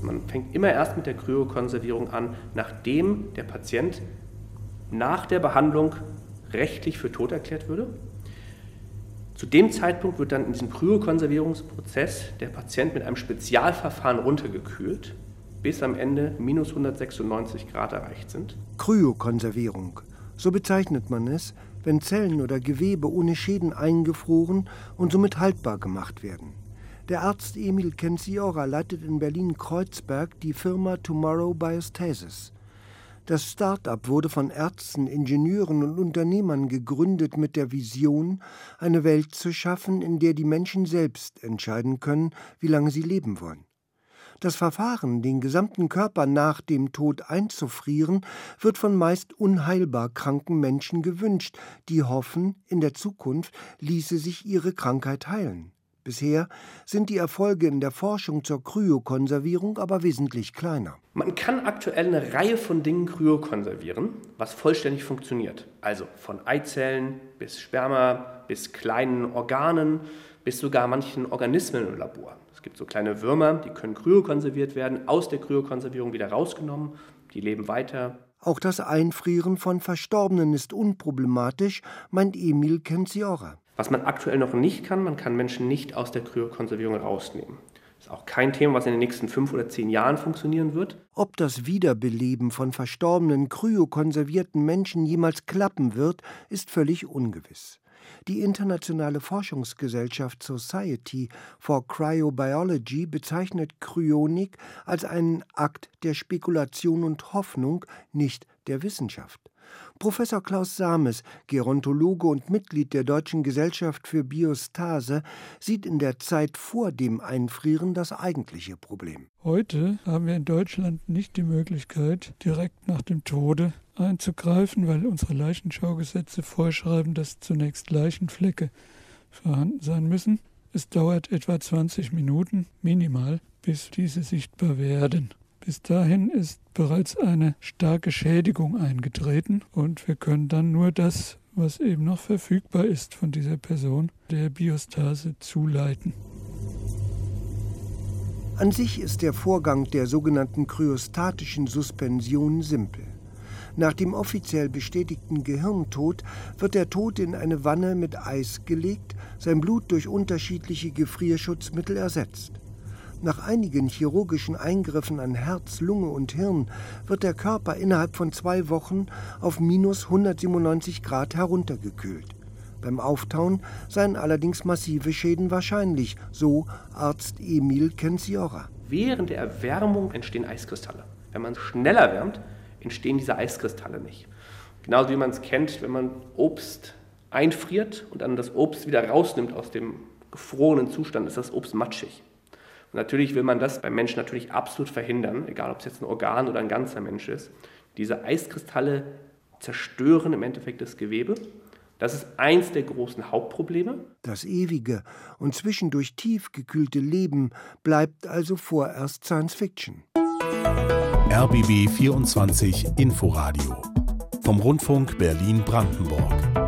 Man fängt immer erst mit der Kryokonservierung an, nachdem der Patient nach der Behandlung rechtlich für tot erklärt würde. Zu dem Zeitpunkt wird dann in diesem Kryokonservierungsprozess der Patient mit einem Spezialverfahren runtergekühlt, bis am Ende minus 196 Grad erreicht sind. Kryokonservierung, so bezeichnet man es, wenn Zellen oder Gewebe ohne Schäden eingefroren und somit haltbar gemacht werden. Der Arzt Emil Kendziora leitet in Berlin-Kreuzberg die Firma Tomorrow Biostasis. Das Start-up wurde von Ärzten, Ingenieuren und Unternehmern gegründet mit der Vision, eine Welt zu schaffen, in der die Menschen selbst entscheiden können, wie lange sie leben wollen. Das Verfahren, den gesamten Körper nach dem Tod einzufrieren, wird von meist unheilbar kranken Menschen gewünscht, die hoffen, in der Zukunft ließe sich ihre Krankheit heilen. Bisher sind die Erfolge in der Forschung zur Kryokonservierung aber wesentlich kleiner. Man kann aktuell eine Reihe von Dingen kryokonservieren, was vollständig funktioniert. Also von Eizellen bis Sperma, bis kleinen Organen, bis sogar manchen Organismen im Labor. Es gibt so kleine Würmer, die können kryokonserviert werden, aus der Kryokonservierung wieder rausgenommen, die leben weiter. Auch das Einfrieren von Verstorbenen ist unproblematisch, meint Emil Kendziora. Was man aktuell noch nicht kann, man kann Menschen nicht aus der Kryokonservierung rausnehmen. Das ist auch kein Thema, was in den nächsten 5 oder 10 Jahren funktionieren wird. Ob das Wiederbeleben von verstorbenen, kryokonservierten Menschen jemals klappen wird, ist völlig ungewiss. Die internationale Forschungsgesellschaft Society for Cryobiology bezeichnet Kryonik als einen Akt der Spekulation und Hoffnung, nicht der Wissenschaft. Professor Klaus Sames, Gerontologe und Mitglied der Deutschen Gesellschaft für Biostase, sieht in der Zeit vor dem Einfrieren das eigentliche Problem. Heute haben wir in Deutschland nicht die Möglichkeit, direkt nach dem Tode einzugreifen, weil unsere Leichenschaugesetze vorschreiben, dass zunächst Leichenflecke vorhanden sein müssen. Es dauert etwa 20 Minuten minimal, bis diese sichtbar werden. Bis dahin ist bereits eine starke Schädigung eingetreten und wir können dann nur das, was eben noch verfügbar ist von dieser Person, der Biostase zuleiten. An sich ist der Vorgang der sogenannten kryostatischen Suspension simpel. Nach dem offiziell bestätigten Gehirntod wird der Tote in eine Wanne mit Eis gelegt, sein Blut durch unterschiedliche Gefrierschutzmittel ersetzt. Nach einigen chirurgischen Eingriffen an Herz, Lunge und Hirn wird der Körper innerhalb von 2 Wochen auf minus 197 Grad heruntergekühlt. Beim Auftauen seien allerdings massive Schäden wahrscheinlich, so Arzt Emil Kendziora. Während der Erwärmung entstehen Eiskristalle. Wenn man schneller wärmt, entstehen diese Eiskristalle nicht. Genauso wie man es kennt, wenn man Obst einfriert und dann das Obst wieder rausnimmt aus dem gefrorenen Zustand, ist das Obst matschig. Und natürlich will man das beim Menschen natürlich absolut verhindern, egal ob es jetzt ein Organ oder ein ganzer Mensch ist. Diese Eiskristalle zerstören im Endeffekt das Gewebe. Das ist eins der großen Hauptprobleme. Das ewige und zwischendurch tief gekühlte Leben bleibt also vorerst Science Fiction. RBB 24 Inforadio vom Rundfunk Berlin-Brandenburg.